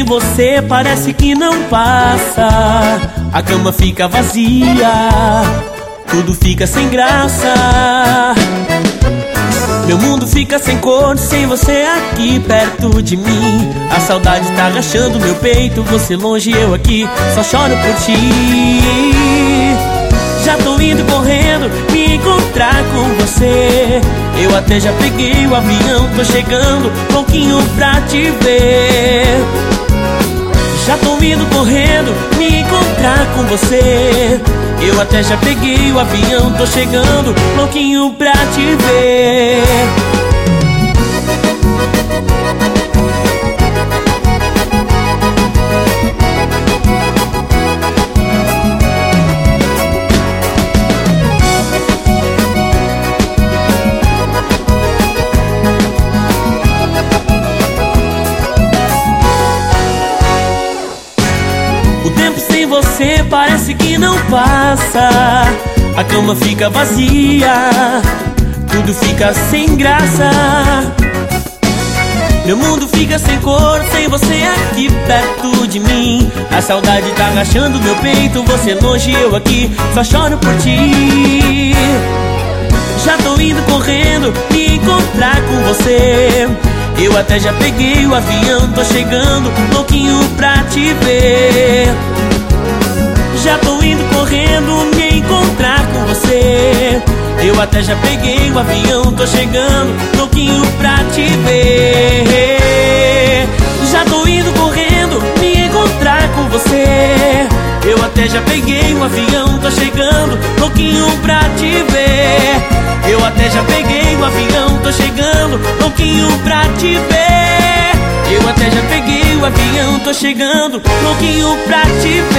sem você parece que não passa. A cama fica vazia, tudo fica sem graça. Meu mundo fica sem cor, sem você aqui perto de mim. A saudade tá agachando meu peito, você longe, eu aqui, só choro por ti. Já tô indo correndo me encontrar com você. Eu até já peguei o avião, tô chegando louquinho pra te ver. Já tô indo correndo me encontrar com você. Eu até já peguei o avião, tô chegando louquinho pra te ver. O tempo sem você parece que não passa. A cama fica vazia, tudo fica sem graça. Meu mundo fica sem cor, sem você aqui perto de mim. A saudade tá agachando meu peito, você longe, eu aqui, só choro por ti. Já tô indo correndo me encontrar com você. Eu até já peguei o avião, tô chegando louquinho pra te ver. Já tô indo correndo me encontrar com você. Eu até já peguei o avião, tô chegando louquinho pra te ver. Já tô indo correndo me encontrar com você. Eu até já peguei o avião, tô chegando louquinho pra te ver. Eu até já peguei o avião, tô chegando louquinho pra te ver. Eu até já peguei o avião, tô chegando louquinho pra te ver.